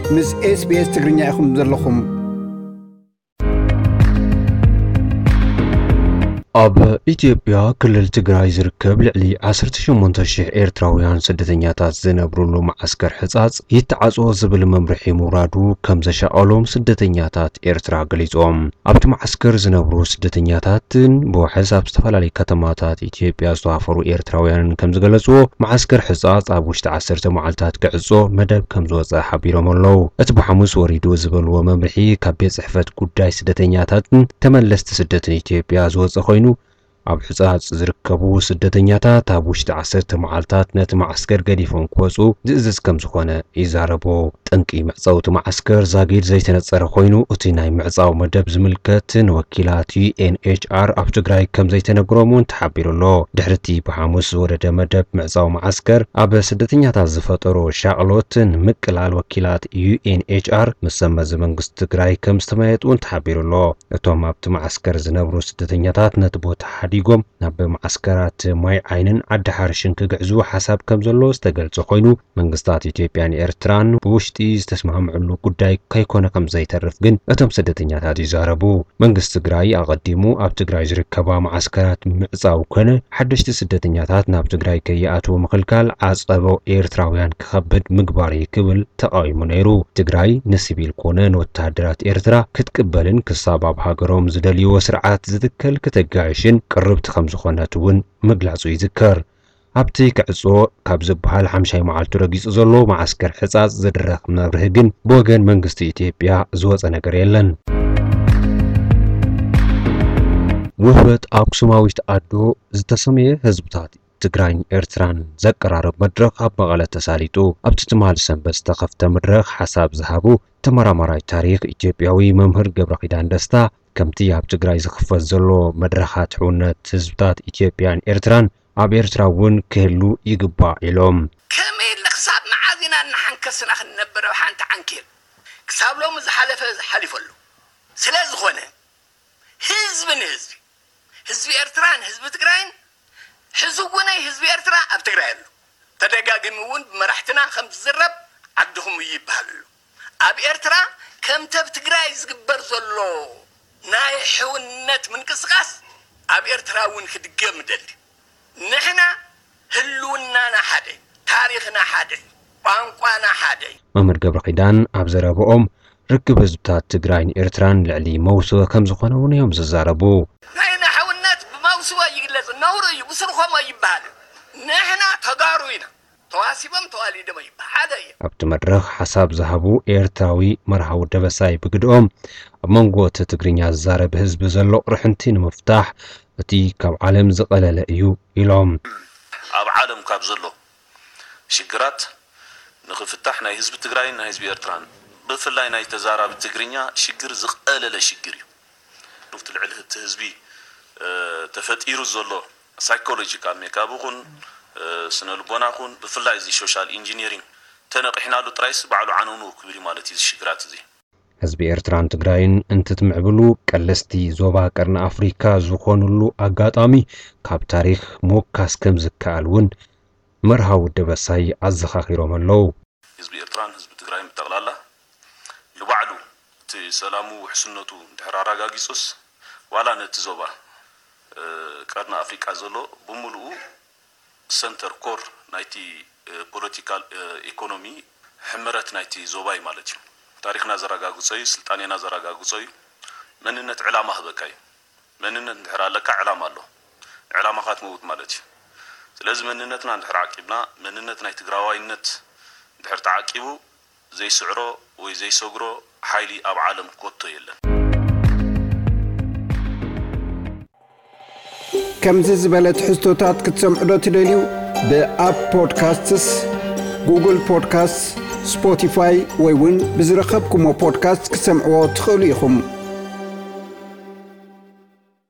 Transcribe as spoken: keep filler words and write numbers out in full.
ምስ إس بي إس ትግርኛ ኢኹም ዘለኹም ኣብ ኢትዮጵያ ክልል ትግራይ ዝርከብ ልዕሊ ዓሰርተ ሸሞንተ ሽሕ ኤርትራውያን ስደተኛታት ዝነብሩሉ ማዓስከር ሕጻጽ ይተዓጽኦ ዝብል መምርሒ ምውራዱ ከም ዘሻቀሎም ስደተኛታት ኤርትራ ገሊጾም ኣብቲ ማዓስከር ዝነብሩ ስደተኛታትን ብሕሳብ ዝተፈላለዩ ከተማታት ኢትዮጵያ ዝተዋፈሩ ኤርትራውያን ከም ዝገለጽዎ ማዓስከር ሕጻጽ ኣብ ውሽጢ ዓሰርተ መዓልታት ክዕጾ መደብ ከም ዝወጸ ሓቢሮም ኣለዉ እቲ ብሐሙስ ወሪዱ ዝበልዎ መምርሒ ካብ ቤት ጽሕፈት ጉዳይ ስደተኛታትን ተመለስቲ ስደትን ኢትዮጵያ ዝወጸ ኮይኑ ኣብ ሕጻጽ ዝርከቡ ስደተኛታት ኣብ ውሽጢ ዓሰርተ መዓልታት ነቲ ማዓስከር ገዲፎም ክወጹ ዝእዝዝ ከም ዝኾነ ይዛረቡ ጥንቂ ምዕጻውቲ ማዓስከር ዛጊድ ዘይተነጸረ ኮይኑ እቲ ናይ ምዕጻው መደብ ዝምልከት ወኪላት ዩ ኤን ኤች አር ኣብ ትግራይ ከም ዘይተነግሮምን ተሓቢሩሎ ድሕርቲ ብሐሙስ ወረደ መደብ ምዕጻው ማዓስከር ኣብ ስደተኛታት ዝፈጠሮ ሻቅሎትን ምቅላል ወኪላት ዩ ኤን ኤች አር መሰመዝ መንግስቲ ትግራይ ከም ዝተመየጡን ተሓቢሩሎ እቶም ኣብቲ ማዓስከር ዝነብሩ ስደተኛታት ነቲ ቦታ ዲጎም ናብ ማዓስከራት ማይ ዓይንን ዓድሓርሽን ክግዕዙ ሓሳብ ከም ዘሎ ዝተገልጸ ኮይኑ መንግስታት ኢትዮጵያን ኤርትራን ብውሽጢ ዝተስማምዑሉ ጉዳይ ከይኮነ ከም ዘይተርፍ ግን እቶም ስደተኛታት ይዛረቡ መንግስቲ ትግራይ ኣቀዲሙ ኣብ ትግራይ ዝርከባ ማዓስከራት ምዕጻው ኮነ ሓደሽቲ ስደተኛታት ናብ ትግራይ ከይኣትዉ ምክልካል ዓጸቦ ኤርትራውያን ክኸብድ ምግባር ይክብል ተቃዊሙ ነይሩ ትግራይ ንሲቪል ኮነ ወታደራት ኤርትራ ክትቅበልን ክሳብ ኣብ ሃገሮም ዝደልይዎ ስርዓት ዝትከል ከተጋዕሽን ቅርብቲ ከም ዝኾነትውን ምግላጹ ይዝከር ኣብቲ ክዕጾ ካብ ዝበሃል ሓምሻይ መዓልቱ ረጊጹ ዘሎ ማዓስከር ሕጻጽ ዝድረኽ መብርህ ግን ብወገን መንግስቲ ኢትዮጵያ ዝወጸ ነገር የለን ውህበት ኣክሱማዊት ኣዶ ዝተሰመየ ህዝብታት ትግራይን ኤርትራን ዘቀራረብ መድረኽ ኣብ መቐለ ተሳሊጡ ኣብቲ ትማል ሰንበት ዝተኸፍተ መድረኽ ሓሳብ ዝሃቡ ተመራማራይ ታሪኽ ኢትዮጵያዊ መምህር ገብረኺዳን ደስታ ከምቲ ኣብ ትግራይ ዝኽፈት ዘሎ መድረኻት ሕውነት ህዝብታት ኢትዮጵያን ኤርትራን ኣብ ኤርትራ እውን ክህሉ ይግባእ ኢሎም ከመይ ለክሳብ መዓዚና ንሓንከስና ክንነብር ሓንቲ ዓንኬል ክሳብ ሎም ዝሓለፈ ዝሓሊፈሉ ስለዝኾነ ህዝቢ ንህዝቢ ህዝቢ ኤርትራን ህዝቢ ትግራይን ሕዝቡናይ ህዝቢ ኤርትራ ኣብ ትግራይ ኣሎ ተደጋግሚ እውን ብመራሕትና ከም ዝዝረብ ዓድኹም ይባሃሉ ኣብ ኤርትራ ከምቲ ኣብ ትግራይ ዝግበር ዘሎ ናይ ሕውነት ምንቅስቃስ ኣብ ኤርትራ እውን ክድገም ደሊ ንሕና ህልውናና ሓደ ታሪኽና ሓደ ቋንቋና ሓደ መምህር ገብረኺዳን ኣብ ዘረብኦም ርክብ ህዝብታት ትግራይን ኤርትራን ልዕሊ መውስወ ከም ዝኾነ እውን እዮም ዝዛረቡ ናይና ሕውነት ብመውስወ ይግለጽ ነውሩ እዩ ብስርኾሞ ይበሃል ንሕና ተጋሩ ኢና ተዋሲቦም ተዋሊዶም ይበሃል ሓደ እዩ ኣብቲ መድረኽ ሓሳብ ዝሃቡ ኤርትራዊ መርሃዊ ደበሳይ ብግድኦም ኣብ መንጎ እቲ ትግርኛ ዝዛረብ ህዝቢ ዘሎ ርሕንቲ ንምፍታሕ እቲ ካብ ዓለም ዝቐለለ እዩ ኢሎም ኣብ ዓለም ካብ ዘሎ ሽግራት ንኽፍታሕ ናይ ህዝቢ ትግራይን ናይ ህዝቢ ኤርትራን ብፍላይ ናይ ተዛራቢ ትግርኛ ሽግር ዝቐለለ ሽግር እዩ ንፍቲ ልዕሊ እቲ ህዝቢ ተፈጢሩ ዘሎ ሳይኮሎጂካል ሜካፕ ኹን ስነ ልቦና ኹን ብፍላይ እዚ ሶሻል ኢንጂነሪንግ ተነቂሕናሉ ጥራይስ ባዕሉ ዓነኑ ክብል ማለት እዩ ሽግራት እዚ ህዝቢ ኤርትራን ትግራይን እንትትምዕብሉ ቀለስቲ ዞባ ቀርኒ ኣፍሪካ ዝኾኑሉ ኣጋጣሚ ካብ ታሪኽ ሞካስ ከም ዝከኣል እውን መርሃዊ ደበሳይ ኣዘኻኺሮም ኣለዉ ህዝቢ ኤርትራን ህዝቢ ትግራይን ብጠቕላላ ልባዕሉ እቲ ሰላሙ ውሕስነቱ ድሕሪ ኣረጋጊጹስ ዋላ ነቲ ዞባ ቀርኒ ኣፍሪካ ዘሎ ብምሉኡ ሰንተር ኮር ናይቲ ፖለቲካል ኢኮኖሚ ሕመረት ናይቲ ዞባይ ማለት እዩ ታሪኽና ዘረጋግጾይ ስልጣኔና ዘረጋግጾይ መንነት ዕላማ ህበካይ መንነት ድሕሪ ኣለካ ዕላማ ኣሎ ዕላማ ካትመውት ማለት እዩ ስለዚህ መንነትና ድሕሪ ዓቂብና መንነት ናይ ትግራዋይነት ድሕሪ ተዓቂቡ ዘይስዕሮ ወይ ዘይሰግሮ ሓይሊ ኣብ ዓለም ኮቶ የለን ከምዚ ዝበለት ሕዝቶታት ክትሰምዑ ትደልዩ ብኣፕ ፖድካስትስ ጉግል ፖድካስት ስፖቲፋይ ወይ እውን ብዝረኸብኩሞ ፖድካስት ክትሰምዕዎ ትኽእሉ ኢኹም